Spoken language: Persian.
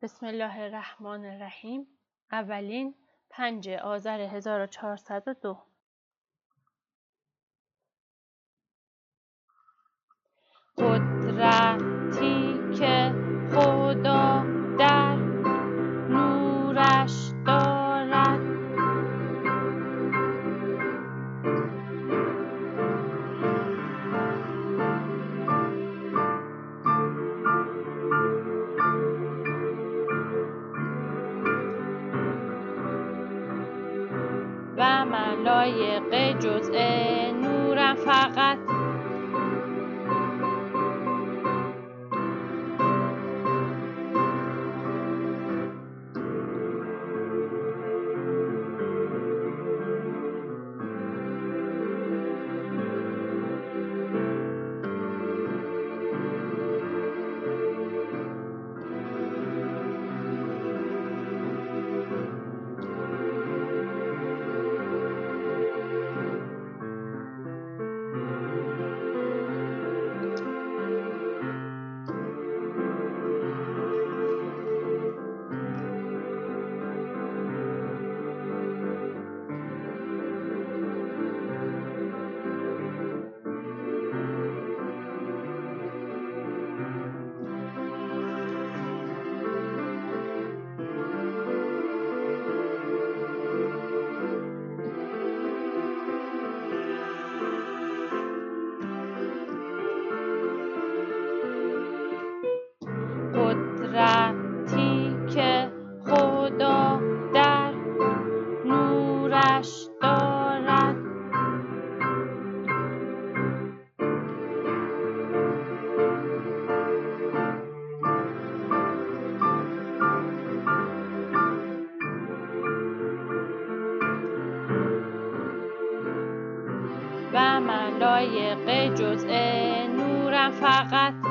بسم الله الرحمن الرحیم. اولین 5 آذر 1402. قدرتی که خدا در نورش دارد، و ملایق جزء نورم فقط، قدرتی که خدا در نورش دارد، و ملایق جزء نورم فقط.